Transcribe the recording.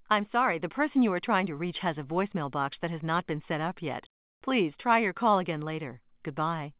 I'm sorry, the person you are trying to reach has a voicemail box that has not been set up yet. Please try your call again later. Goodbye.